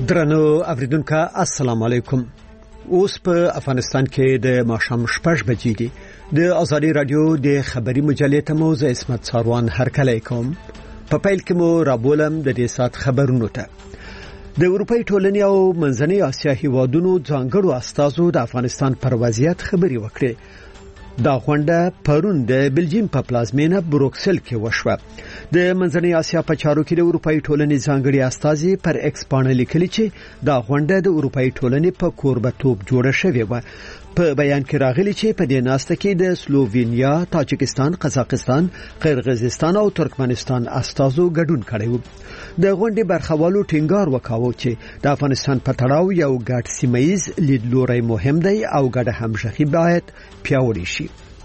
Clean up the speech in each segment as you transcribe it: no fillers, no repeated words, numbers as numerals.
درنو اوریدونکو السلام علیکم. اوس په افغانستان کې د ماښام 6 بجې دي. د ازادي رادیو د خبري مجلې ته مو زه اسمت ساروان هرکلی کوم. په پیل کې مو رابولم د دې سات خبرونو ته. د اروپای ټولنې او منځنۍ اسیا هیوادونو ځانګړو استازو د افغانستان پر وضعیت خبري وکړي. دا غونډه پرون د بلجیم په پلازمینه بروکسل کې وشوه. د منځنۍ اسیا په چارو کې د اروپای ټولنې ځانګړي استازي پر ایکس باندې لیکلي چې دا غونډه د اروپای ټولنې په کوربتوب جوړه شوې و. په بیان کې راغلي چې په دې ناسته کې د سلووینیا، تاجکستان، قزاقستان، قرغیزستان او ترکمنستان استازو ګډون کړی و. د غونډې برخوالو ټینګار وکاوه چې د افغانستان په تړاو یو ګډ سیمایي لیدلوری مهم دی او ګډه همغږي باید پیاوړې شي.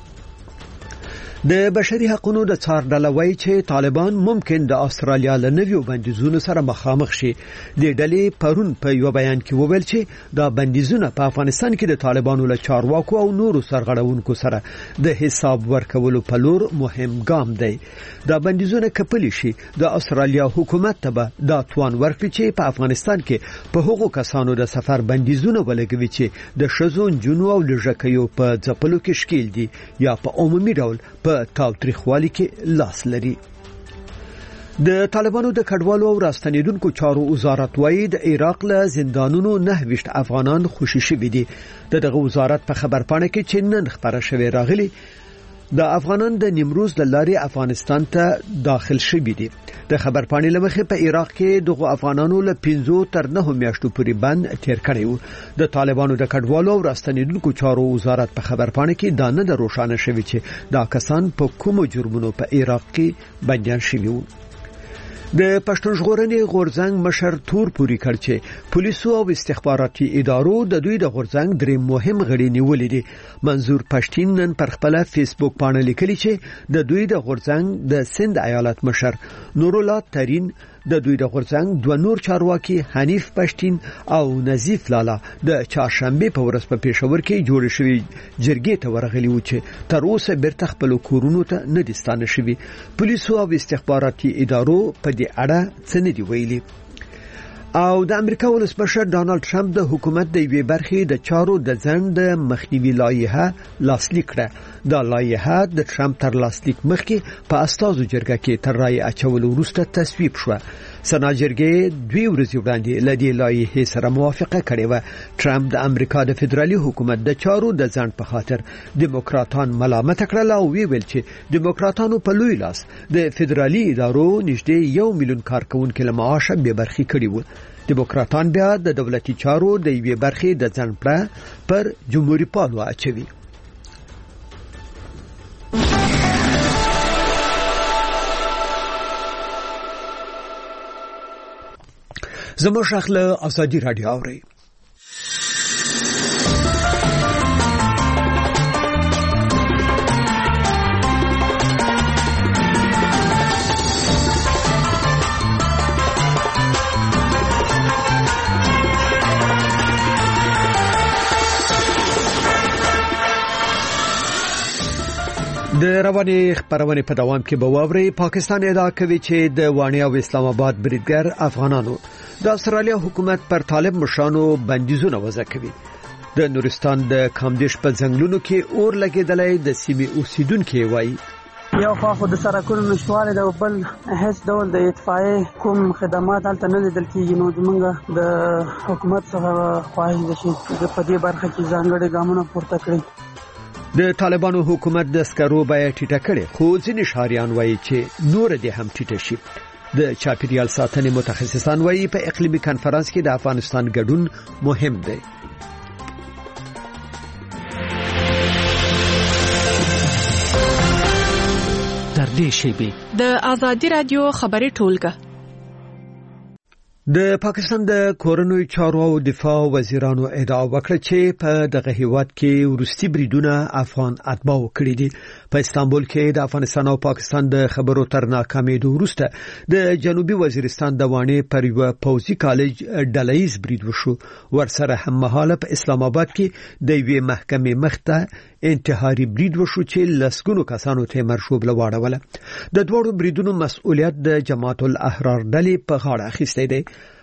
د بشري حقوقو د څار ډله وایي چې طالبان ممکن د استرالیا له نویو بندیزونو سره مخامخ شي. د ډلې پرون په یو بیان کې وویل چې دا بندیزونه په افغانستان کې د طالبانو له چارواکو او نورو سرغړونکو سره د حساب ورکولو په لور مهم ګام دی. دا بندیزونه کپلی شي د استرالیا حکومت ته به دا توان ورکړي چې په افغانستان کې په هغو کسانو د سفر بندیزونه ولګوي چې د شذو جنو او لږکیو په ځپلو کې شکیل دي یا په عمومي ډول په تاوتریخوالي کې لاس لري. د طالبانو د کډوالو او راستنیدونکو چارو وزارت وایي د عراق له زندانونو 29 افغانان خوشي شوي دي. دغه وزارت په خبرپاڼه کې چې نن خبره شوې راغلي د افغانان د نیمروز د لارې افغانستان ته داخل شوي دي. د خبرپاڼې لمخې په عراق کې دغه افغانانو له 5 تر 9 میاشتو پورې بند تیر کړی و. د طالبانو د کډوالو او راستنیدونکو چارو وزارت په خبرپاڼه کې دا نه د روښانه شوی چې دا کسان په کومو جرمونو په عراق کې بنديان شوي وو. د پښتون ژغورنې غورځنګ مشر تور پوری کړ چې پولیسو او استخباراتي ادارو د دوی د غورځنګ درې مهم غړي نیولې دي. منظور پښتين نن پر خپل فیسبوک باندې لیکلي چې د دوی د غورځنګ د سند ایالت مشر نور الله ترين، د دوی د غورځنګ دوه نور چارواکي حنیف پښتين او نظیف لالا د چهارشنبه په ورځ په پېښور کې جوړ شوی جرګې ته ورغلي و چې تر اوسه بیرته خپل کورونو ته نه دي ستانه شوي. پولیسو او استخباراتي ادارو په دې اړه څه نه دی ویلي. او د امریکا ولسمشر ډانلډ ټرمپ د حکومت د یوې برخې د چارو د ځنډ مخنیوي لایحه لاسلیک کړه. دا لایحه د ټرمپ تر لاسلیک مخکې په استازو جرګه کې تر رای اچولو وروسته تصویب شوه. سنا جرګې 2 ورځې وړاندې له دې لایحې سره موافقه کړې و. ټرمپ د امریکا د فدرالي حکومت د چارو د ځنډ په خاطر دیموکراتان ملامت کړل او ویل چې دیموکراتانو په لوی لاس د فدرالي ادارو نږدې 1 میلیون کارکونکو له معاشه به برخې کړي وو. دیموکراتان بیا د دولتي چارو د یوې برخې د ځنډ پر جمهوریت پالو اچوي. زموږ شخله ازادي رادیو اوري. د رواني خبرونه په دوام کې به واوري. پاکستان ادعا کوي چې د وانی او اسلام آباد بریدګر افغانانو د استرالیا حکومت پر طالب مشرانو بندیزونه وضع کوي. د نورستان د کامدیش په ځنګلونو کې اور لګیدلې د سیمې اوسیدونکو وایي یو خو د سرکونو نشواله د بل هیڅ ډول د اطفائیه کوم خدمات هلته نه لیدل کیږي. نو زمونږ د حکومت څخه خواهش ده چې په دې برخه کې ځانګړي ګامونه پورته کړي. د طالبانو حکومت د سکرو بیه ټیټه کړې، خو ځینې شهریان وایي چې نور دې هم ټیټه شي. د چاپیریال ساتنې متخصصان وایي په اقلیمي کانفرنس کې د افغانستان ګډون مهم دی. تر دې شیبې د ازادي رادیو خبري ټولګه. د پاکستان د کورنوي چارو او دفاع وزیرانو ادعا وکړه چې په دغه هیواد کې ورستي بریدونه افغان اتباع کړی دي. په استانبول کې د افغانستان او پاکستان د خبرو تر ناکامېدو وروسته د جنوبي وزیرستان د وانی پر یو پوځي کالج ډلهیز برید وشو. ورسره هم مهاله په اسلام آباد کې د یوې محکمې مخته انتحاري برید وشو چې لسګونو کسانو ته مرشوب لواړوله. د دوړو بریدونو مسؤلیت د جماعت الاحرار ډلې په غاړه اخیستی دی.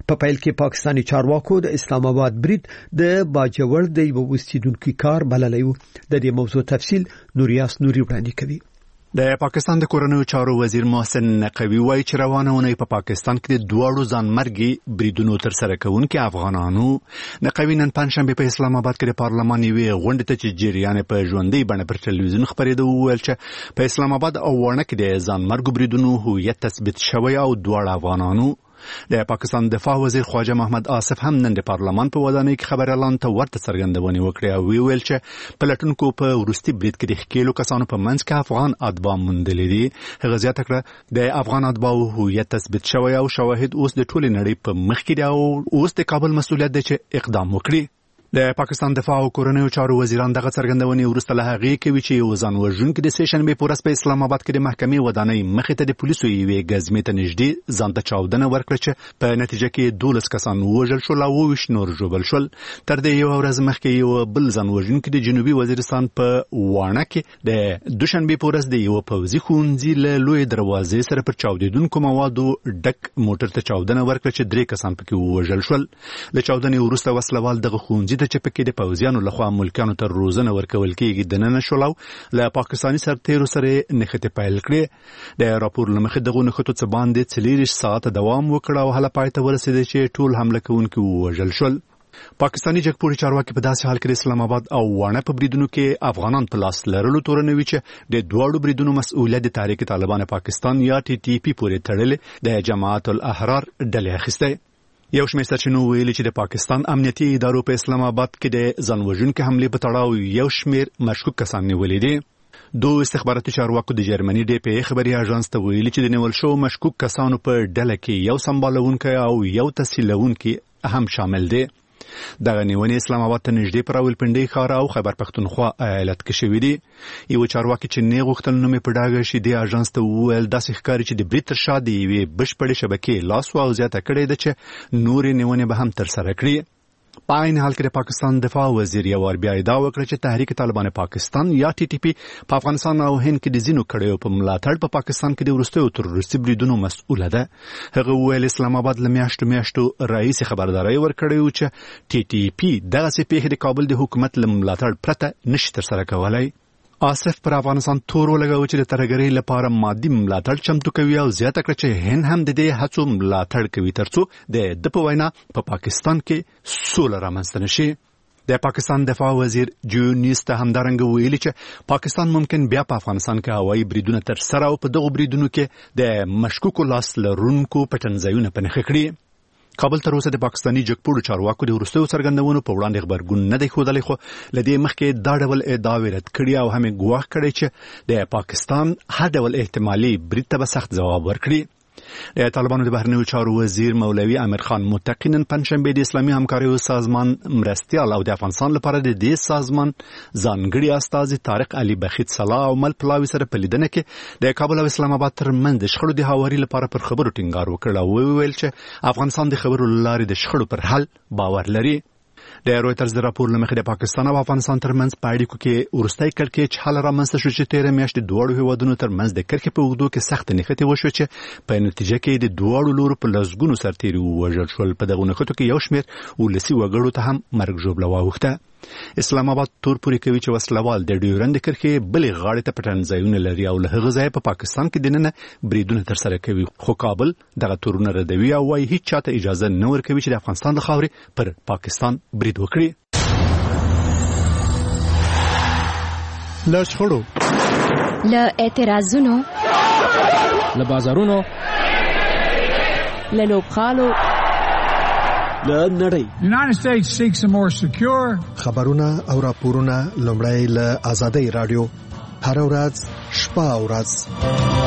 په پیل کې پاکستاني چارواکو د اسلام آباد برید د باجوړ د یو وسیدونکو کار بللی و. د دې موضوع تفصیل نوریاس نوري وړاندې کوي. د پاکستان د کورنیو چارو وزیر محسن نقوی وایي چې روانه ونې په پاکستان کې د دوړو ځانمرګي بریدونو تر سره کوونکي افغانانو. نقوی نن پنځشنبه په اسلام آباد کې د پارلمان یوې غونډې ته چې جریان په ژوندۍ بڼه پر ټلویزیون خبرېده وویل چې په اسلام آباد او وړنه کې د ځانمرګو بریدونو هویت تثبیت شوی او دوړ افغانانو. د پاکستان دفاع وزیر خواجه محمد آصف هم نن د پارلمان په ودانۍ کې خبر اعلان ته ورته څرګندونې وکړې او ویل چې پلټونکو په وروستي برید کې د ښکېلو کسانو په منځ کې افغان اتباع موندلي دي. هغه زیاته کړه د افغان اتباعو هویت تثبیت شوی او شواهد اوس د ټولې نړۍ په مخ کې دي او اوس د کابل مسؤلیت دی چې اقدام وکړي. د پاکستان دفاع او کورنیو چارو وزیران دغه څرګندونې وروسته له هغې کوي چې یو ځان وژونکي د سېشنبې په ورځ په اسلام آباد کې د محکمې ودانۍ مخې ته د پولیسو یوې ګزمې ته نږدې ځان ته چاودنه ورکړه چې په نتیجه کې 12 کسان ووژل شول او 22 نور ژوبل شول. تر دې یو ورځ مخکې یو بل ځان وژونکي د جنوبي وزیرستان په وانه کې د دوشنبې په ورځ د یو پوځي ښوونځي له لوی دروازې سره پر چاودېدونکو موادو ډک موټر ته چاودنه ورکړه چې 3 کسان پکې ووژل شول. له چاودنې وروسته وسلوال دغه ښوونځي چې پکې د پوځیانو لخوا ملکانو ته روزنه ورکول کېږي دننه شول او له پاکستاني سرتیرو سره نښتې پیل کړې. د راپور له مخې دغو نښتو څه باندې 40 ساعته دوام وکړ او هله پای ته ورسېد چې ټول حمله کوونکي ووژل شول. پاکستاني جګپوړي چارواکي په داسې حال کې د اسلام آباد او وانه په بریدونو کې افغانان په لاس لرلو تورنوي چې د دوړو بریدونو مسؤلیت د تحریک طالبان پاکستان یا TTP پورې تړلې د جماعت الاحرار ډلې اخیسته. یو شمېر سرچینو ویلي چې د پاکستان امنیتي ادارو په اسلام آباد کې د ځانوژونکو حملې په تړاو یو شمېر مشکوک کسان نیولي دي. دوه استخباراتي چارواکو د جرمني DPA خبري اژانس ته ویلي چې د نیول شو مشکوک کسانو په ډله کې یو سمبالونکی او یو تسهیلونکی هم شامل دي. دغه نیونې اسلام آباد ته نږدې پر راولپنډۍ ښار او خیبر پښتونخوا ایالت کې شوې دي. یو چارواکي چې نه غوښتل نوم یې په ډاګه شي د اژانس ته وویل داسې ښکاري چې د برید تر شا د یوې بشپړې شبکې لاس او زیاته کړې ده چې نورې نیونې به هم ترسره کړي. په عین حال کې د پاکستان دفاع وزیر یو ور بیا ادعا وکړه چې تحریک طالبان پاکستان یا TTP په افغانستان او هند کې د ځینو کړیو په ملاتړ په پاکستان کې د وروستیو تروریستي بریدونو مسؤله ده. هغه ویل اسلام آباد له میاشتو رئیس خبرداري ورکړی و چې TTP دغسې پیښې د کابل د حکومت له ملاتړ پرته نشي ترسره کولی. آصف پر افغانستان تور ولګاوه چې د ترهګرۍ لپاره مادي ملاتړ چمتو کوي او زیاته کړه چې هند هم د دې هڅو ملاتړ کوي ترڅو د په وینا په پاکستان کې سوله رامنځته نشي. د پاکستان دفاع وزیر جونیس ته همدارنګه ویلي چې پاکستان ممکن بیا په افغانستان کې هوایي بریدونه ترسره او په دغو بریدونو کې د مشکوکو لاس لرونکو پټنځایونه په نښه کړي. کابل تر اوسه د پاکستاني جګپوړو چارواکو د وروستیو څرګندونو په وړاندې غبرګون نه دی ښودلی خو له دې مخکې دا ډول ادعاوې رد کړي او هم یې ګواښ کړی چې د پاکستان هر ډول احتمالي برید ته به سخت ځواب ورکړي. د طالبانو د بهرنیو چارو وزیر مولوي امیر خان متقی نن پنځشنبه د اسلامي همکاریو سازمان مرستیال او د افغانستان لپاره د دې سازمان ځانګړي استازي طارق علي بخیت صلاح او مل پلاوي سره په لیدنه کې د کابل او اسلام آباد ترمنځ د شخړو د هواري لپاره پر خبرو ټینګار وکړ او ویل چې افغانستان د خبرو لارې د شخړو پر حل باور لري. د رويټرز د راپور لمخې د پاکستان او افغانستان ترمنځ په اړیکو کې ورستۍ کړکېچ حل رامنځته شو چې تېره میاشت د دوړو هیوادونو ترمنځ د کرښې په اوږدو کې سخت نښتې وشو چې په نتیجه کې د دوړو لورو په لسګونو سرتیري ووژل شول. په دغو نښتو کې یو شمېر ولسي وګړو ته هم مرګ ژوبله واوښته. اسلام آباد تور پورې کوي چې وسلوال د ډیورند کرښې بلې غاړې ته پټنځایونه لري او له هغه ځایه په پاکستان کې دننه بریدونه ترسره کوي خو کابل دغه تورونه ردوي او وايي هیڅ چاته اجازه نه ورکوي چې د افغانستان د خاورې پر پاکستان برید وکړي. له شخړو، له اعتراضونو، له بازارونو، له لوبغالو، له نړۍ. United States seeks a more secure خبرونه او راپورونه لومړی له آزادۍ رادیو هر ورځ شپه او ورځ.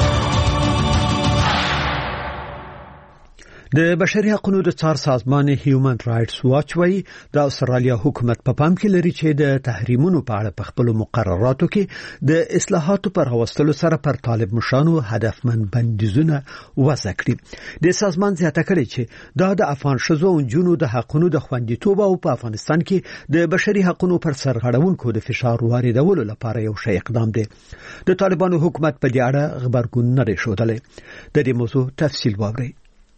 د بشري حقوقو د څار سازمان هیومن رائټس واچ وايي د استرالیا حکومت په پام کې لري چې د تحریمونو په اړه په خپل مقرراتو کې د اصلاحاتو پر هوستلو سره پر طالب مشانو هدفمند بندیزونه وضع کړي. د سازمان زیاته کړي چې دا د افغان شذو او جنونو د حقوقو د خوندیتوب او په افغانستان کې د بشري حقوقو پر سرغړونکو د فشار واردولو لپاره یو شی اقدام دی. د طالبانو حکومت په دې اړه خبرګون نه دی ښودلی. د دې موضوع تفصیل واورئ.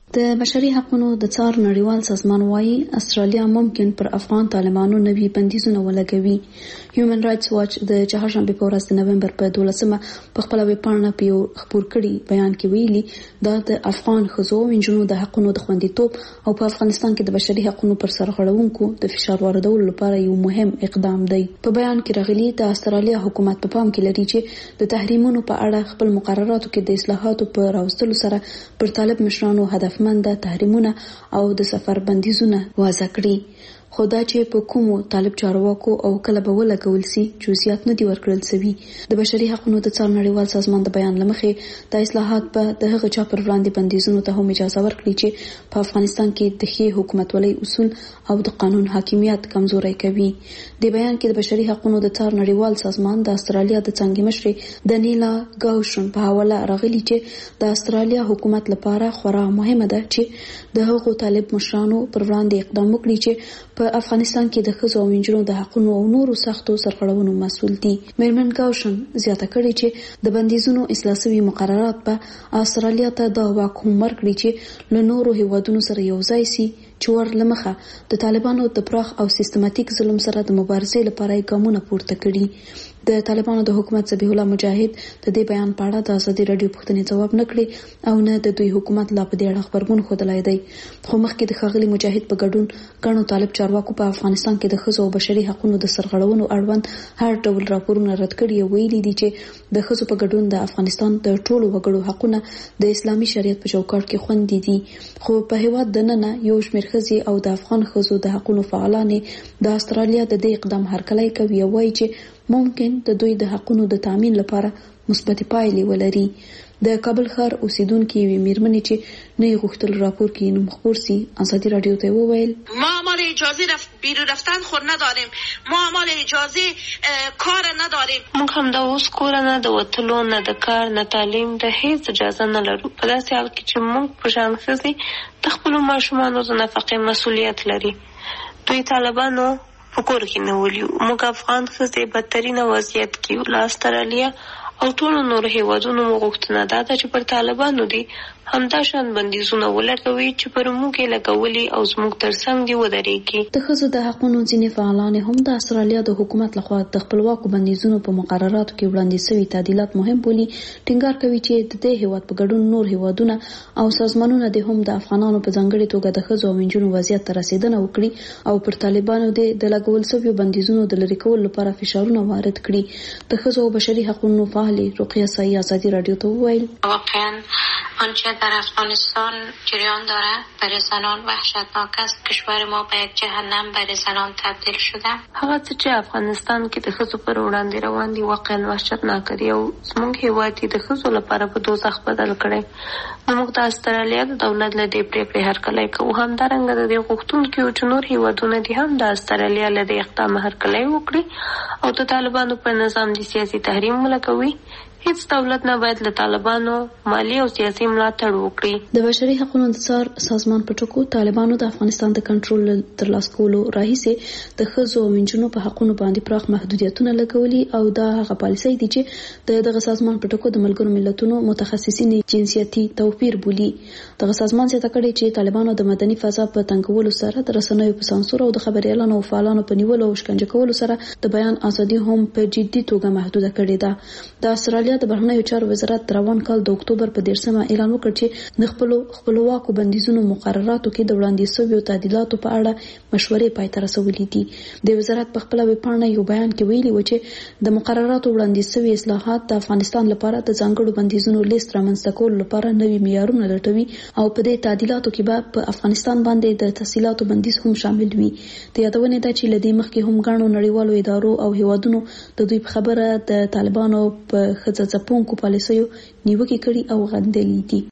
د بشري حقوقو د څار نړیوال سازمان وايي استرالیا ممکن پر افغان طالبانو نوي بندیزونه ولګوي. هیومن رائټس واچ د چهارشنبه په ورځ د نومبر په 12مه په خپل ویب پاڼه په خبر کړي بیان کې ویلي دا د افغان ښځو او نجونو د حقوقو د خوندیتوب او په افغانستان کې د بشري حقوقو پر سرغړونکو د فشار واردولو لپاره یو مهم اقدام دی. په بیان کې راغلي د استرالیا حکومت په پام کې لري چې د تحریمونو په اړه خپل مقرراتو کې د اصلاحاتو په راوستلو سره پر طالب مشرانو هدفمند تحریمونه او د سفر بندیزونه وضع کړي. خو دا چې په کومو طالب چارواکو او کله به ولګول سي جزئیات نه دي ورکړل شوي. د بشري حقوقو د څار نړیوال سازمان د بیان لمخې د اصلاحات په د هغه چا پر وړاندې بندیزونو ته هم اجازه ورکړي چې په افغانستان کې د ښې حکومتولۍ اصول او د قانون حاکمیت کمزوري کوي. د بیان کې د بشري حقوقو د څار نړیوال سازمان د استرالیا د څنګه مشر دانیلا ګاوشن په حواله راغلي چې د استرالیا حکومت لپاره خورا مهمه ده چې د هغو طالب مشرانو پر وړاندې اقدام وکړي چې په افغانستان کې د ښځو او نجونو د حقوقو او نورو سختو سرغړونو مسؤل دي. میرمن ګاوشن زیاته کړې چې د بندیزونو اصلاح شوي مقررات په استرالیا ته د واک هم ورکړي چې له نورو هیوادونو سره یو ځای سي چې ور لمخه د طالبانو د پراخ او سیستماتیک ظلم سره د مبارزې لپاره ګامونه پورته کړي. د طالبانو د حکومت ذبیح الله مجاهد د دې بیان په اړه د ازادي رادیو پوښتنې ځواب نه کړی او نه د دوی حکومت لا په دې اړه خبرګون ښودلی دی. خو مخکې د ښاغلي مجاهد په ګډون ګڼو طالب چارواکو په افغانستان کې د ښځو او بشري حقوقو د سرغړونو اړوند هر ډول راپورونه رد کړي او ویلي دي چې د ښځو په ګډون د افغانستان د ټولو وګړو حقوقونه د اسلامي شریعت په چوکاټ کې خوندي دي. خو په هیواد دننه یو شمېر ښځې او د افغان ښځو د حقوقو فعالان د استرالیا د دې اقدام هرکلی کوي او وایي چې ممکن د دوی د حقوقو د تامین لپاره مثبت پایلې ولري. د کابل ښار اوسیدونکو یوې میرمنې چې نه غوښتل راپور کې نوم خپور سي ازادي رادیو ته وویل ما مال اجازه بیرون رفتن خود نداریم، ما مال اجازه کار نداریم. موږ هم د اوس کور نه د وتلو نه د کار نه تعلیم د هیڅ اجازه نه لرو. په داسې حال کې چې موږ په شان ښځې د خپلو ماشومانو د نفقې مسؤلیت لري. دوی طالبانو په کور کې نه ولیو. موږ افغان ښځې بدترینه وضعیت کې له استرالیا او ټولو نورو هیوادونو مو غوښتنه دا ده چې پر طالبانو دي همدا شان بندیزونه ولګوي چې پر موږ یې لګولي او زموږ ترڅنګ دي ودرېږي. د ښځو د حقوقو ځینې فعالان هم د استرالیا د حکومت لخوا د خپلواکو بندیزونو په مقرراتو کې وړاندې شوي تعدیلات مهم بولي. ټینګار کوي چې د دې هیواد په ګډون نور هیوادونه او سازمانونه د هم د افغانانو په ځانګړي توګه د ښځو او نجونو وضعیت ته رسیدنه وکړي او پر طالبانو د لګول شویو بندیزونو د لرې کولو لپاره فشارونه وارد کړي. د ښځو او بشري حقوقو فعالې رقیه سایي ازادي رادیو ته وویل واقعا آنچه در افغانستان جریان دارد برای زنان وحشتناک است. کشور ما به یک جهنم برای زنان تبدیل شده. هغه څه چې افغانستان کې د ښځو پر وړاندې روان دي واقعا وحشتناک دي او زموږ هیواد د ښځو لپاره په دوزخ بدل کړی. موږ د استرالیا د دولت له دې پریکړې هرکلی کوو. همدارنګه د دې غوښتونکي یو چې نور هیوادونه دي هم د استرالیا له دې اقدام هرکلی وکړي او د طالبانو پر نظام د سیاسي تحریم ولګوي. هیڅ دولت نه باید له طالبانو مالی او سیاسي ملاتړ وکړي. د بشري حقوقو د څار سازمان په ټکو طالبانو د افغانستان د کنټرول ترلاسه کولو راهیسې د ښځو او نجونو په حقوقو باندې پراخ محدودیتونه لګولي او دا هغه پالیسۍ دي چې دغه سازمان په ټکو د ملګرو ملتونو متخصصین جنسیتي توپیر بولي. دغه سازمان زیاته کړې چې طالبانو د مدني فضا په تنګولو سره د رسنیو په سانسور او د خبريالانو او فعالانو په نیولو او شکنجه کولو سره د بیان ازادي هم په جدي توګه محدوده کړې ده. د استرالیا د بهرنیو چارو وزارت روان کال د اکتوبر په 10مه اعلان وکړ چې د خپلواکو بندیزونو مقرراتو کې د وړاندې شویو تعدیلاتو په اړه مشورې پای ته رسولې دي. د وزارت په خپل ویب پاڼه یو بیان کې ویلي و چې د مقرراتو وړاندې شوی اصلاحات د افغانستان لپاره د ځانګړو بندیزونو لیست رامنځته کولو لپاره نوي معیارونه لټوي او په دې تعدیلاتو کې به په افغانستان باندې د تحصیلاتو بندیز هم شامل وي. د یادونه ده چې لدې مخکې هم ګڼو نړیوالو ادارو او هیوادونو د دوی په خبره د طالبانو په ښځه کو پالیسیو نیوکې کړي او غندلې دي.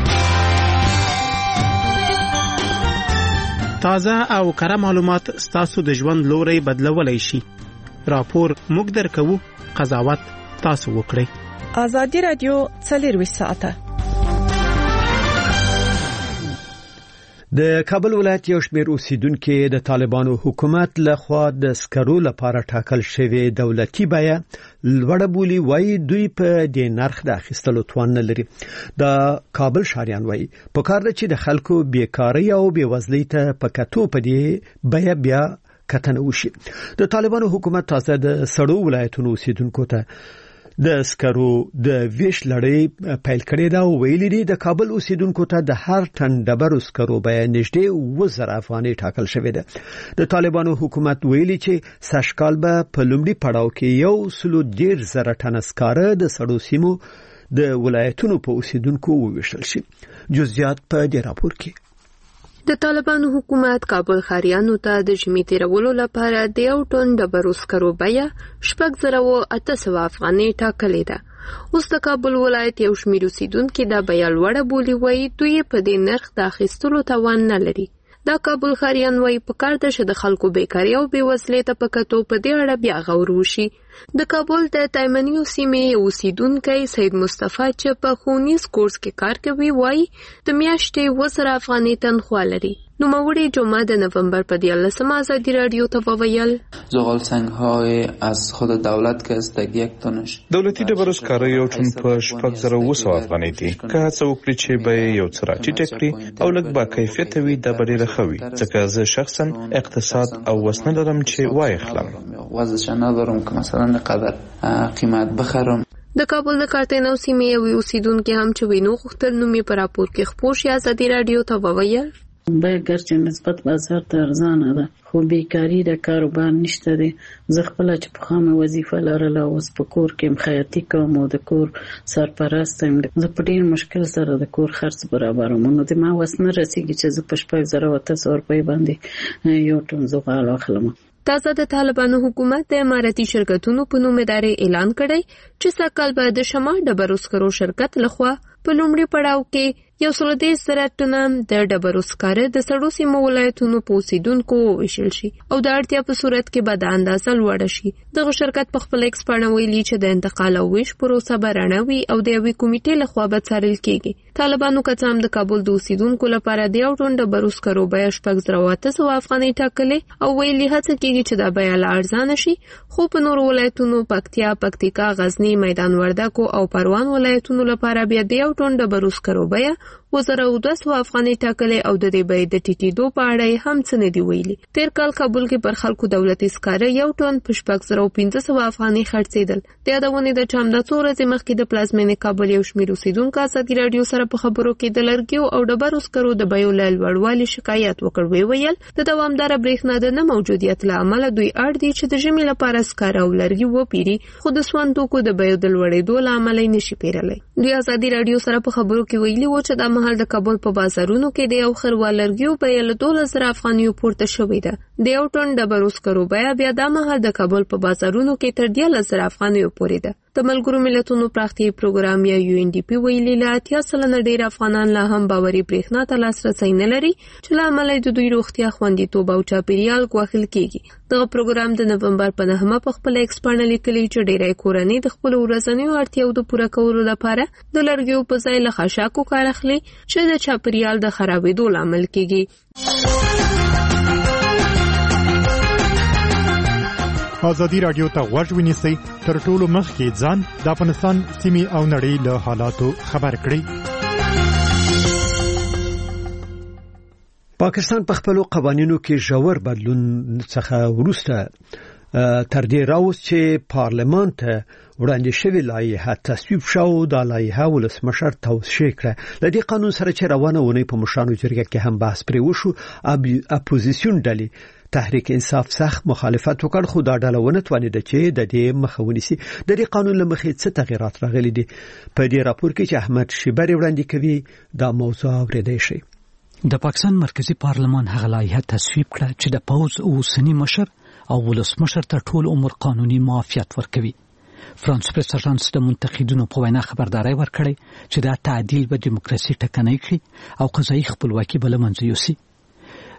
تازه او کره معلومات ستاسو د ژوند لوري بدلولای شي. راپور موږ درکو، قضاوت تاسو وکړئ. ازادي رادیو 24 ساعته د کابل ولایت یو شمېر اوسیدونکو د طالبانو حکومت لخوا د سکرو لپاره ټاکل شوی دولتي بیه لوړه بولی وای دوی په دې نرخ د اخیستلو توان نه لري. د کابل شهریان وای په کار چې د خلکو بیکاری او بیوزلۍ ته په کتو په دې بیه بیا کتنه وشي. د طالبانو حکومت تازه د سړو ولایتونو اوسیدونکو ته د سکرو د ویش لړۍ پیل کړې ده او ویلي دي د کابل اوسیدونکو ته د هر ټن ډبرو سکرو بیه نږدې 1000 افغانۍ ټاکل شوې ده. د طالبانو حکومت ویلي چې سږکال به په لومړي پړاو کې 1.5 ټن سکاره د سړو سیمو د ولایتونو په اوسیدونکو وویشل شي. جزئیات په دې راپور کې. د طالبانو حکومت کابل ښاریانو ته د ژمي تیرولو لپاره د یو ټن ډبرو سکرو بیه 6,800 افغانۍ ټاکلې ده. اوس د کابل ولایت یو شمېر اوسیدونکي دا بیه لوړه بولي وایي دوی په دې نرخ د اخیستلو توان نه لري. دا کابل ښاریان وایي په کار ده چې د خلکو بیکاري او بیوزلۍ ته په کتو په دې اړه بیا غور وشي. د کابل د تایمنیو سیمې اوسیدونکی سید مصطفی چې په ښوونیز کورس کې کار کوي وایي د میاشتې 1000 افغانۍ تنخواه لري. نوموړی جمعه د نوامبر په 11 آزادی رادیو ته وویل زغال سنگ‌های از خود دولت که است یک تنش دولتي ډبرو سکاره یو ټن په 6,900 افغانۍ دي. که هڅه وکړي چې به یو څه راټیټه کړي او لږ با کیفیت وي دا به ډېره ښه وي ځکه زه شخصا اقتصاد او وس نه لرم چې وایخلم وضعش ندارم که مثلا قدر قیمت بخرم. د کابل د کارتنو سیمې یو اوسیدونکي هم چې وینو غوښتل نو می په راپور کې خپور شي آزادی رادیو ته وویل بیه ګرچې نسبت بازار ته ارزانه ده خو بیکاری د کاروبار نشته دی. زه خپل چې په خامه وظیفه لرله اوس په کور کې خیاطي کوم او د کور سرپرست یم. زه په ډیر مشکل سره د کور خرڅ برابروم نو د ما وس نه رسیږي چې زه په 6,800 روپۍ باندې یو ټن زغال واخلم. تازه د طالبانو حکومت د اماراتي شرکتونو په نوم ادارې اعلان کړی چې سږکال به د شمال ډبرو سکرو شرکت لخوا په لومړي پړاو کې 110,000 ټنه د ډبرو سکاره د سړو سیمو ولایتونو په اوسیدونکو وویشل شي او د اړتیا په صورت کې به د اندازه لوړه شي. دغه شرکت په خپل ایکس پاڼه ویلي چې د انتقال او ویش پروسه به رڼه وي او د یوې کمیټې لخوا به څارل کیږي. طالبانو که څه هم د کابل د اوسیدونکو لپاره د یو ټن ډبرو سکرو بیه 6,800 افغانۍ ټاکلې او ویلي هڅه کیږي چې دا بیه لا ارزانه شي خو په نورو ولایتونو پکتیا، پکتیکا، غزنی، میدان وردګو او پروان ولایتونو لپاره بیا د یو ټن ډبرو سکرو بیه 1,200 افغانۍ ټاکلې او د دې بیې د ټیټېدو په اړه هم څه نه دي ویلي. تیر کال کابل کې پر خلکو دولتي سکاره یو ټن په 6,500 افغانۍ خرڅېدل. د یادونې د چا همدا څو ورځې مخکې د پلازمینې کابل یو شمېر اوسیدونکو ازادي راډیو سره په خبرو کې د لرګیو او ډبرو سکرو د بیو له لوړوالي شکایت وکړ. ویل د دوامداره برېښنا د نه موجودیت له امله دوی اړ دي چې د ژمي لپاره سکاره او لرګي وپیري خو د سون توکو د بیو د لوړېدو له امله یې نشي پیرلی. دوی ازادي راډیو سره په خبرو کې ویلي و چې د مهال د کابل په بازارونو کې د یو خروه لرګیو بیه له 12,000 افغانیو پورته شوې ده. د یو ټن ډبرو سکرو بیه بیا د مهال د کابل په بازارونو کې تر 13,000 افغانیو پورې ده. د ملګرو ملتونو پراختیایي پروګرام یا UNDP ویلي له 80% ډیر افغانان لا هم باوري برېښنا ته لاسرسی نه لري چې له امله د دوی روغتیا خوندیتوب او چاپیریال ګواښل کیږي. دغه پروګرام د نومبر په 9 په خپل ایکس پاڼه لیکلي چې ډیری کورنۍ د خپل ورځنیو اړتیاو د پوره کولو لپاره د لرګیو په ځای له خاشاکو کار اخلي چې د چاپیریال د خرابېدو لامل کیږي. آزادی رادیو ته غوږ ونیسئ تر ټولو مخکې ځان د افغانستان سیمې او نړۍ له حالاتو خبر کړئ. پاکستان په خپل قوانینو کې ژور بدلون څخه وروسته تر دې راوست چې پارلمان ته وړاندې شوی لایحه تصویب شو. د لایحه ولسمشر توصیه کړه. د دې قانون سره چې روانه ونې په مشرانو جرګه کې هم بحث پرې وشو. اپوزیسیون ډلې تحریک انصاف سخت مخالفت وکړ خو دا ډله ونه توانېده چې د دې مخه ونیسي. د دې قانون له مخې څه تغیرات راغلي دي په دې راپور کې چې احمد شیبری وړاندې کوي دا موضوع اورېدای شي. د پاکستان مرکزی پارلمان هغه لایحه تصویب کړه چې د پوز اوسنی مشر او ولسمشر ته ټول عمر قانوني معافیت ورکوي. فرانس پریس اژانس د منتقدینو په وینا خبرداري ورکړي چې دا تعدیل به دیموکراسي ټکنۍ کړي او قضایي خپلواکي به له منځه یوسي.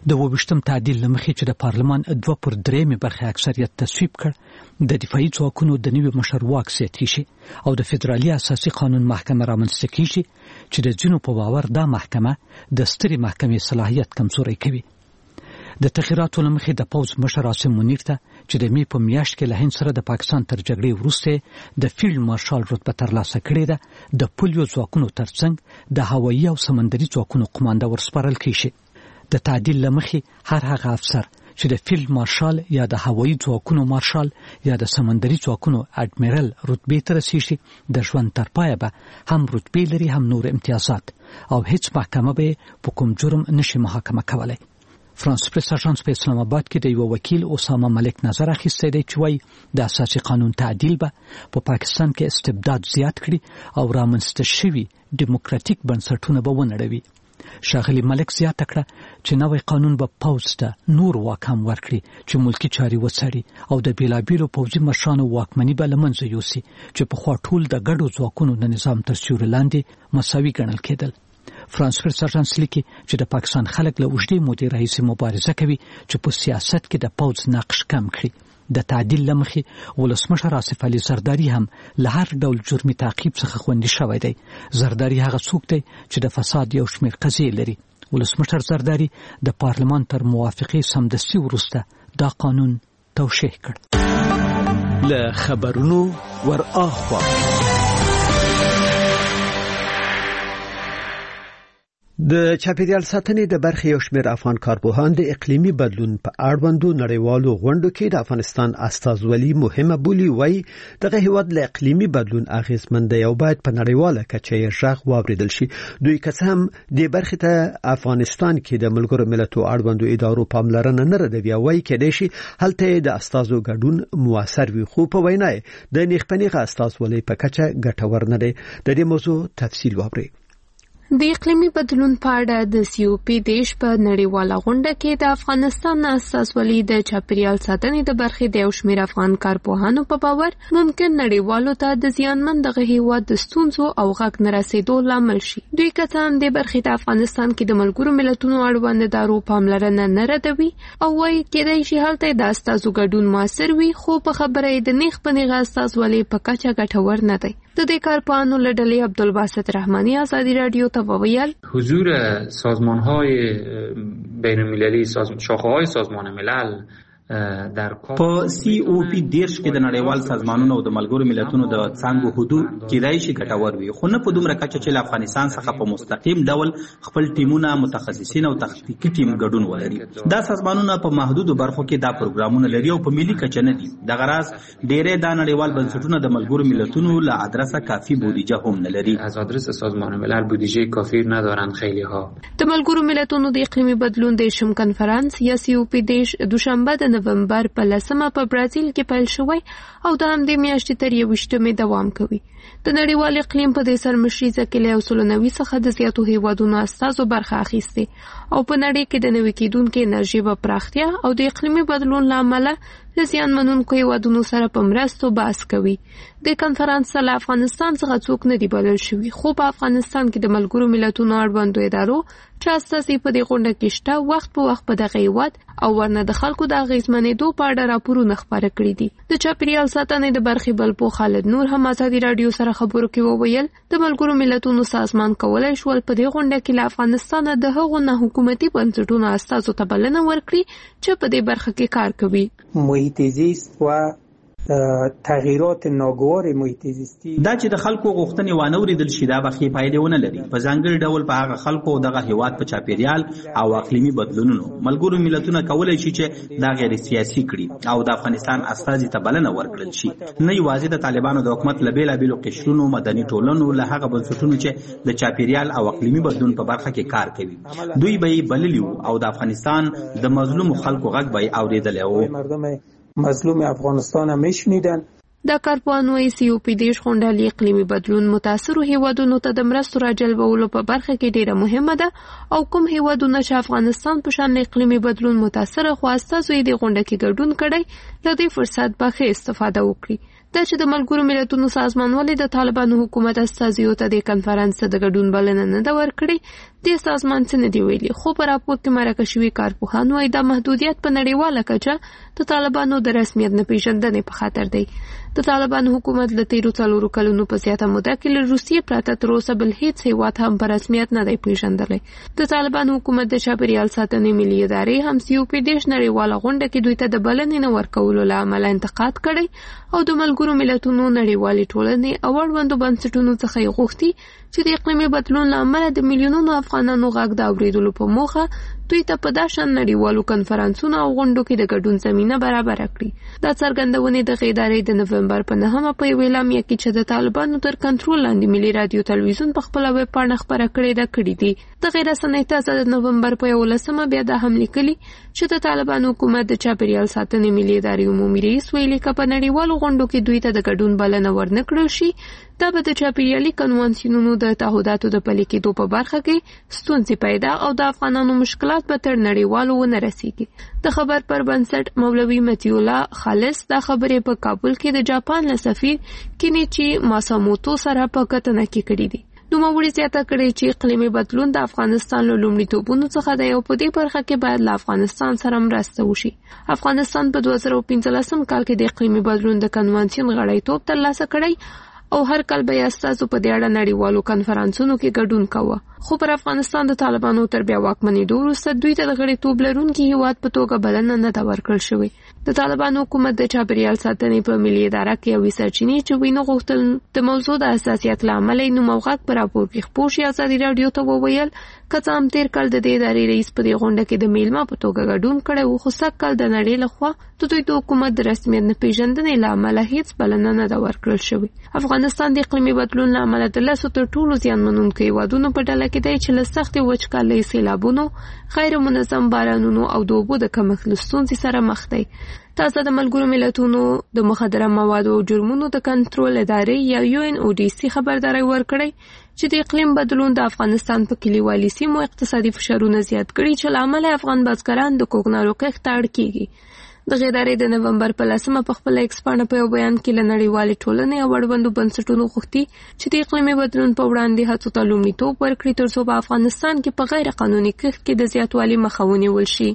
د 28م تعدیل لمخې چې د پارلمان 2/3 برخه اکثریت تصویب کړ د دفاعي ځواکونو د نوي مشر واک زیاتې شي او د فدرالي اساسي قانون محکمه رامنځته کیږي چې د ځینو په باور دا محکمه د سترې محکمې صلاحیت کمزوري کوي. د تغیراتو لمخې د پوز مشر عاصم منیر ته چې د می په میاشت کې له هند سره د پاکستان تر جګړې وروسته د فیلډ مارشال رتبه ترلاسه کړې ده د پولیو ځواکونو ترڅنګ د هوایي او سمندري ځواکونو قومانده ورسپارل کیږي. د تعدیل لمخې هر هغه افسر چې د فیلډ مارشال یا د هوایي ځواکونو مارشال یا د سمندري ځواکونو اډمیرل رتبه ته رسیږي د ژوند تر پایه به هم رتبه لري هم نور امتیازات او هیڅ محکمه به په کوم جرم نشي محاکمه کولای. فرانس پریس اژانس په اسلام آباد کې د یو وکیل اسامه ملک نظر اخیستی دی چې وایي د اساسي قانون تعدیل به په پاکستان کې استبداد زیات کړي او رامنځته شوي ډیموکراتیک بنسټونه به ونړوي. ښاغلي ملک زیاته کړه چې نوی قانون به پوځ ته نور واک هم ورکړي چې ملکي چارې وڅاري او د بیلابیلو پوځي مشرانو واکمني به له منځه یوسي چې پخوا ټول د ګډو ځواکونو د نظام تر سیوري لاندې مساوي ګڼل کېدل. فرانس پریس اژانس لیکي چې د پاکستان خلک له اوږدې مودې راهیسې مبارزه کوي چې په سیاست کې د پوځ نقش کم کړي. د تعدیل لمخې ولسمشر آصف علي زرداری هم له هر ډول جرمي تعقیب څخه خوندي شوی دی. زرداری هغه څوک دی چې د فساد یو شمېر قضیې لري. ولسمشر زرداری د پارلمان تر موافقې سمدستي وروسته دا قانون توشیح کړ. له خبرونو ور اخوا د چاپیریال ساتنې د برخې یو شمېر افغان کارپوهان د اقلیمي بدلون په اړوندو نړیوالو غونډو کې د افغانستان استازولي مهمه بولي. وایي دغه هیواد له اقلیمي بدلون اغیزمن دی او باید په نړیواله کچه یې غږ واوریدل شي. دوی که څه هم د برخې ته افغانستان کې د ملګرو ملتونو اړوندو ادارو پاملرنه نه ردوي. وایي کېدای شي هلته د استازو ګډون موثر وي خو په وینا د نیغپنیغه استازولي په کچه ګټور نه دی. د دې موضوع تفصیل واورئ. د اقلیمي بدلون په اړه د COP دیش په نړیواله غونډه کې د افغانستان استازولي د چاپیریال ساتنې د برخې د یو شمېر افغان کارپوهانو په باور ممکن نړیوالو ته د زیانمن دغه هیواد د ستونزو او غږ نه رسیدو لامل شي. دوی که څه هم د برخې د افغانستان کې د ملګرو ملتونو اړوند ادارو پاملرنه نه ردوي او وایي کېدای شي هلته د استازو ګډون موثر وي خو په خبره یې د نیغ په نیغه استازولي په کچه ګټور نه دی. د دې کارپوهانو له ډلې عبدالباسط رحماني ازادي رادیو ته وویل حضور سازمان‌های بین‌المللی شاخه‌های سازمان ملل در په COP دیش کې د نړیوال سازمانونو او د ملګرو ملتونو د څنګه حضور کېدای شي ګټور وي خو نه په دومره کچه چې افغانستان څخه په مستقیم ډول خپل ټیمونه متخصصین او تخنیکی ټیم ګډون ولري. دا سازمانونه په محدودو برخو کې دا پروګرامونه لري او په ملي کچه نه دي. د غراض ډېرې د نړیوال بنسټونو د ملګرو ملتونو له ادرسه کافي بودجه هم نه لري. از آدرس سازمان ملل بودجه کافی ندارن خیلی ها. د ملګرو ملتونو د اقلیمي بدلون د شم کنفرانس یا COP دیش دوشنبه د نومبر په 10 په برازیل کې پیل شوی او د همدې میاشتې تر 28 دوام کوي. د نړیوال اقلیم په دې سرمشریزه کې له 90 څخه د زیاتو هیوادونو استازو برخه اخیستي او په نړۍ کې د نوې کېدونکو انرژي په پراختیا او د اقلیمي بدلون لامل له زیانمنونکو هیوادونو سره په مرستو بحث کوي. د کنفرانس له افغانستان څخه څوک نه دی بلل شوی خو په افغانستان کې د ملګرو ملتونو اړوندو ادارو چې اساسي په دې غونډه کې شته وخت په وخت په دغه هیواد او ورنه د خلکو د اغیزمنېدو په اړه راپورونه خپاره کړي دي. د چاپیریال ساتنې د برخې بلپو خالد نور هم ازادي رادیو سره خبرو کې وویل د ملګرو ملتونو سازمان کولای شول په دې غونډه کې له افغانستان د هغو نه حکومتي بنسټونو استازو ته بلنه ورکړي چې په دې برخه کې کار کوي. محیط زیست و تغییرات ناگوار محیط زیستی دا چې د خلکو غوښتنې وانه وریدل شي دا بخې پایلې ونه لري. په ځانګړي ډول په هغه خلکو دغه هیواد په چاپیریال او اقلیمي بدلونونو ملګرو ملتونه کولای شي چې دا غیر سیاسي کړي او د افغانستان استازي ته بلنه ورکړل شي. نه یوازې د طالبانو د حکومت له بیلابیلو قشرونو مدني ټولنو له هغه بنسټونو چې د چاپیریال او اقلیمي بدلون په برخه کې کار کوي دوی به یې بللی او د افغانستان د مظلوم خلکو غږ به یې اورېدلی وو. مظلوم افغانستان هم میشنیدن. د کارپوهانو COP دیش غونډه له اقلیمي بدلون متاثرو هیوادونو ته د مرستو راجلبولو په برخه کې ډیره مهمه ده او کوم هیوادونه چې افغانستان په شان اقلیمي بدلون متاثره خو استازو یې د غونډه کې ګډون کړی له دې فرصت به ښه استفاده وکړي. دا چې د ملګرو ملتونو سازمان ولې د طالبانو حکومت استازیو ته د کنفرانس د ګډون بلنه نه ده ورکړې، د سازمان څه نه دی ویلي. خو په راپور کې مرکه شوي کارپوهان وايي دا محدودیت په نړیواله کچه د طالبانو د رسمیت نه پیژندنې په خاطر دی. د طالبانو حکومت له تیرو 4 کلونو په زیاته موده کې له روسیې پرته تر اوسه بل هیڅ هیواد هم په رسمیت نه دی پیژندلی. د طالبانو حکومت د چاپیریال ساتنې ملي ادارې هم COP10 نړیواله غونډه کې دوی ته د بلنې نه ورکولو له امله انتقاد کړی او د ملګرو ملتونو نړیوالې ټولنې او اړوندو بنسټونو څخه یې غوښتي چې د اقلیمي بدلون له امله د میلیونونو افغانانو غږ د اورېدلو په موخه دوی ته په دا شان نړیوالو کنفرانسونو او غونډو کې د ګډون زمینه برابره کړي. دا څرګندونې د ادارې د نومبر په 9 په یو اعلامیه کې چې د طالبانو تر کنټرول لاندې ملي رادیو تلویزیون په خپل ویب پاڼه خپره کړې ده کړې دي. د غیر رسنۍ تازه د نومبر په 11 بیا د هم لیکلي چې د طالبانو حکومت د چاپیریال ساتنې ملي ادارې عمومي رئیس ویلي که په نړیوالو غونډو کې دوی ته د ګډون بلنه ورنکړل شي دا به د چاپیریالي کنوانسیونونو د تعهداتو د پلي کېدو په برخه کې ستونزې پیدا او د افغانانو مشکلات به تر نړیوالو ونه رسیږي. د خبر پر بنسټ مولوي متیولا خالص دا خبرې په کابل کې د جاپان له سفیر کینیچی ماساموتو سره په کتنه کې کړې دي. نوموړي زیاته کړې چې اقلیمي بدلون د افغانستان له لومړیتوبونو څخه دی او په دې برخه کې باید له افغانستان سره مرسته وشي. افغانستان په 2015 کال کې د اقلیمي بدلون د کنوانسیون غړیتوب ترلاسه کړی او هر کال به یې استازو په دې اړه نړیوالو کنفرانسونو کې ګډون کاوه. خو پر افغانستان د طالبانو تر بیا واکمنېدو وروسته دوی ته د غړیتوب لرونکي هیواد په توګه بلنه نه ده ورکړل شوې. د طالبانو حکومت د چاپیریال ساتنې په ملي اداره کې یوې سرچینې چې وینو غوښتل د موضوع د حساسیت له امله یې نوم او غږ په راپور کې خپور شي ازادي راډیو ته وویل که څه هم تېر کال د دې ادارې رئیس په دې غونډه کې د میلمه په توګه ګډون کړی و خو سږ کال د نړۍ لخوا د دوی د حکومت د رسمیت نه پیژندنې له امله هیڅ بلنه نه ده ورکړل شوې. افغانستان د اقلیمي بدلون له امله د 10 تر ټولو زیانمنونکو هیوادونو په ډله کې دی چې له سختې وچکالۍ، سیلابونو، غیر منظم بارانونو او د اوبو د کمښت له ستونزې سره مخ دی. تازه د ملګرو ملتونو د مخدره موادو او جرمونو د کنټرول ادارې یا UNODC خبرداری ورکړی چې د اقلیم بدلون د افغانستان په کلیوالي سیمو اقتصادي فشارونه زیات کړي چې له امله افغان بزګران د کوکنارو کښت ته اړ کیږي. د ادارې د نومبر په 10 په خپل ایکس پاڼه په یو بیان کې له نړیوالې ټولنې او اړوندو بنسټونو غوښتي چې د اقلیمي بدلون په وړاندې هڅو ته لومړیتوب ورکړي ترڅو په افغانستان کې په غیر قانوني کښت کې د زیاتوالي مخه ونیول شي.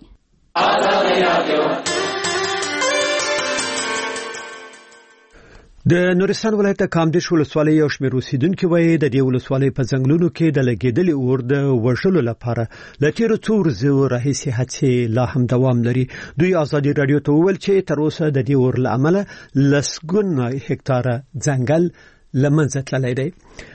د نورستان ولایت کامدیش ولسوالۍ یو شمېر اوسیدونکي وایي د دې ولسوالۍ په ځنګلونو کې د لګېدلې اور د وژلو لپاره له تېرو څو ورځو راهیسې هڅې لا هم دوام لري. دوی ازادي راډیو ته وویل چې تر اوسه د دې اور له امله لسګونه هکتاره ځنګل له منځه تللی دی.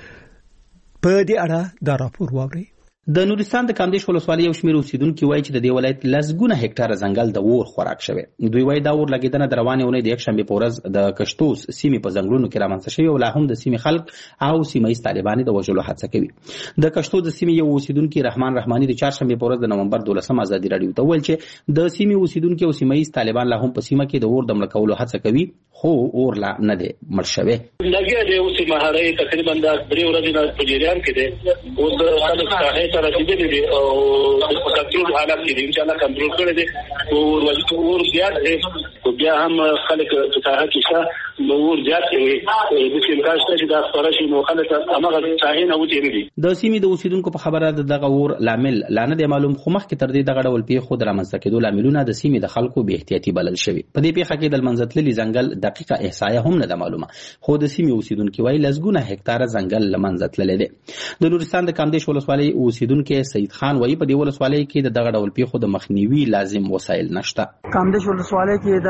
په دې اړه دا راپور واورئ. د نورستان د کامدیش ولسوالۍ یو شمېر اوسیدونکي وایي چې د دې ولایت لسګونه هکټاره ځنګل د اور خوراک شوی. دوی وایي دا اور لګېدنه د روانې اونۍ د یکشنبې په ورځ د کشتوس سیمې په ځنګلونو کې رامنځته شوې او لا هم د سیمې خلک او سیمه ییز طالبان د وژلو هڅه کوي. د کشتوس د سیمې یو اوسیدونکي رحمان رحماني د چهارشنبې په ورځ د نومبر 12 ازادي راډیو ته وویل چې د سیمې اوسیدونکي او سیمه ییز طالبان لا هم په سیمه کې د اور د مړه کولو هڅه کوي خو اور لا نه دی مړ شوی. لګیا دی اوس مهاري تقریبا د 3 ورځې نه په جریان کې دی او د خلک ساحې ته رسیدلي دي او په کنټرول حالت کې دي. ان شاء الله کنټرول کړي دي او اور زیات دی او بیا هم خلک په ساحه کې ښه نور زیات وي د امکان شته چې دا خبره شي نو خلک هغه ساحې نه وځي دي. د سیمې د اوسیدونکو په خبره دغه اور لامل لا نه دی معلوم خو مخکې تر دې دغه ډول پیښو د رامنځته کېدو لاملونه د سیمې د خلکو بې احتیاطي بلل شوي. په دې پیښه کې د لمنځه ځنګل دقیقه احصایه هم نه ده معلومه خو د سیمې اوسیدونکو وایي لسګونه هکتاره ځنګل لمنځه تللی دی. د نورستان د کامدیش ولسوالۍ اوسیدونکو سید خان وایي په دې ولسوالۍ کې د دغه ډول پیښو د مخنیوي لازم وسایل نشته. کامدیش ولسوالۍ کې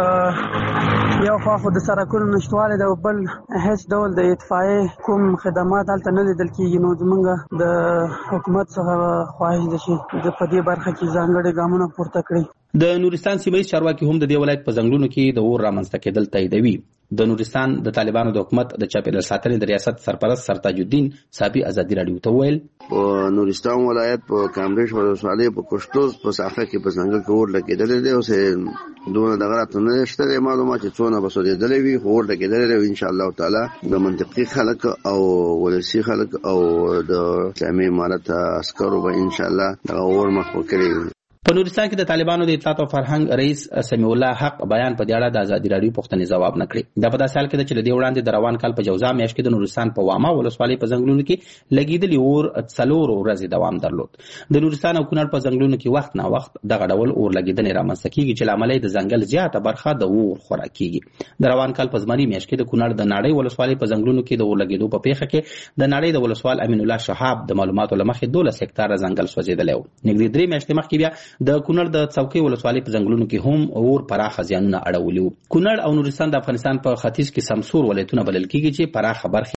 د یو خو د سرکونو نشټواله د بل هیڅ ډول د اطفائیه کوم خدمات هلته نه لیدل کېږي. نو زمونږ د حکومت څخه خواهش ده چې د په دې برخه کې ځانګړي ګامونه پورته کړي. د نورستان سیمه ییز چارواکي هم د دې ولایت په ځنګلونو کې د اور رامنځته کېدل تاییدوي. د نورستان د طالبانو د حکومت د چاپیریال ساتنې د ریاست سرپرست سرتاج الدین صاحب ازادي راډیو ته وویل په نورستان ولایت په کامدیش ولسوالۍ په کشتوس په ساحه کې په ځنګل کې اور لګېدلی دی. اوس دونه دغه راته نه شته دی معلومات چې څونه به سوځېدلی وي خو اور لګېدلی دی. انشاءالله تعالی د منطقي خلک او ولسي خلک او د اسلامي امارت عسکرو به انشاءالله دغه اور مخ کړي. په نورستان کې د طالبانو د اطلاعات او فرهنګ رئیس سمیع الله حق بیان په دې اړه د ازادي رادیو پوښتنې ځواب نه کړی. دا په داسې حال کې چې د دې وړاندې د روان کال په جوزا میاشت کې د نورستان په واما ولسوالۍ په ځنګلونو کې لګیدلې اور 4 ورځې دوام درلود. د نورستان او کونړ په ځنګلونو کې وخت نه وخت دغه ډول اور لګیدنې رامنځته کیږي چې لامل د ځنګل زیاته برخه د اور خوراکيږي. د روان کال په زمري میاشت کې د کونړ د ناړۍ ولسوالۍ په ځنګلونو کې د اور لګیدو په پیښه کې د ناړۍ د ولسوال امین الله شهاب د معلوماتو لمخې 12 هکتاره ځنګل سوځیدلی و. نږدې 3 میاشتې مخکې بیا د کونړ د څوکۍ ولسوالۍ په ځنګلونو کې هم اور پراخه زیانونه اړولي وو. کونړ او نورستان د افغانستان په ختیځ کې سمسور ولایتونه بلل کیږي چې پراخه برخه